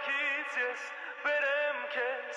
քաղաքից ես բերեմ քեզ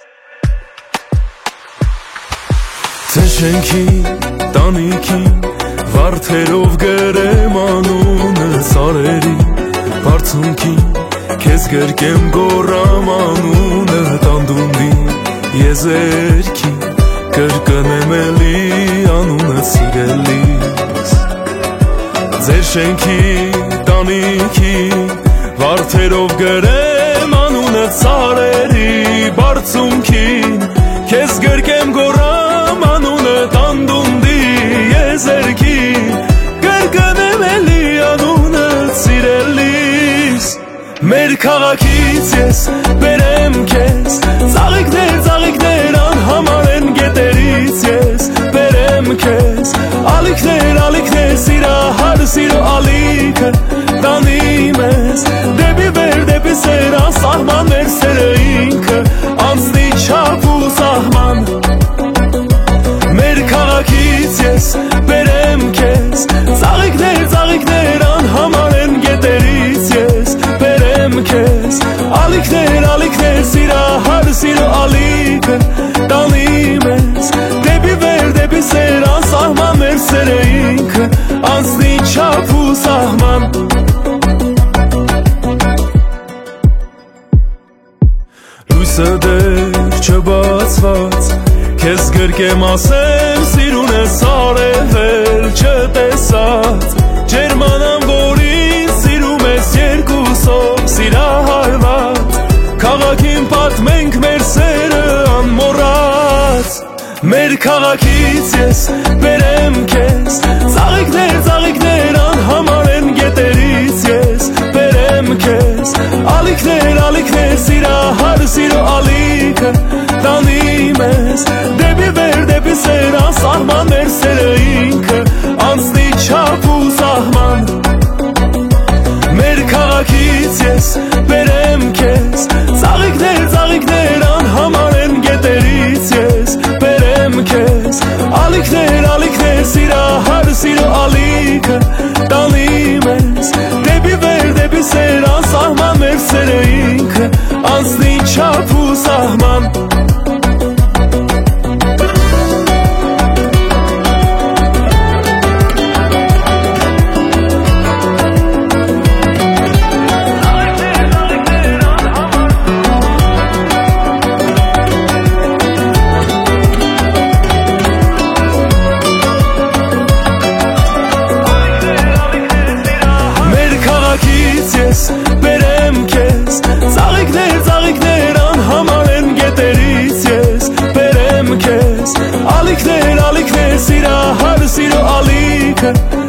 Ձեր շենքի տանիքին վարդերով գրեմ անունը սարերի բարձունքին քեզ գրկեմ գոռամ անունը տանդունդի եզերքին կրկնեմ էլի անունը սիրելիս Ձեր շենքի տանիքին վարդերով գրեմ անունը սարերի բարձունքին քեզ գրկեմ գոռամ անունը տանդունդի եզերքին կրկնեմ էլի անունը սիրելիս Մեր քաղաքից ես բերեմ քեզ ծաղիկներ անհամար են գետերից ես բերեմ քեզ ալիքներ սիրահար սիրո ալիքը տանի մեզ դեպի վեր դեպի սեր անսահման մեր սերը ինքը անցնի չափ ու սահման Մեր քաղաքից ես բերեմ քեզ ծաղիկներ անհամար են գետերից ես բերեմ քեզ ալիքներ սիրահար սիրո ալիքը տանի մեզ դեպի վեր դեպի սեր անսահման մեր սերը ինքը անցնի չափ ու սահման Լույսը դեր չբացված Քեզ գրկեմ ասեմ սիրուն ես արևել չտեսած Ջերմանամ որին սիրում ես երկուսով սիրահարված Քաղաքին պատմենք մեր սերը անմոռաց Մեր քաղաքից ես բերեմ քեզ ծաղիկներ անհամար են գետերից ես բերեմ քեզ ալիքներ սիրահար սիրո ալիքը տանի մեզ դեպի վեր դեպի սեր անսահման մեր սերը ինքը անցնի չափ ու սահման Մեր քաղաքից ես բերեմ քեզ ծաղիկներ անհամար են գետերից ես բերեմ քեզ ալիքներ սիրահար սիրո ալիքը տանի մեզ դեպի վեր դեպի սեր անսահման մեր սերը ինքը անցնի չափ ու սահման ես բերեմ քեզ ծաղիկներ անհամար են գետերից ես բերեմ քեզ ալիքներ սիրահար սիրո ալիքը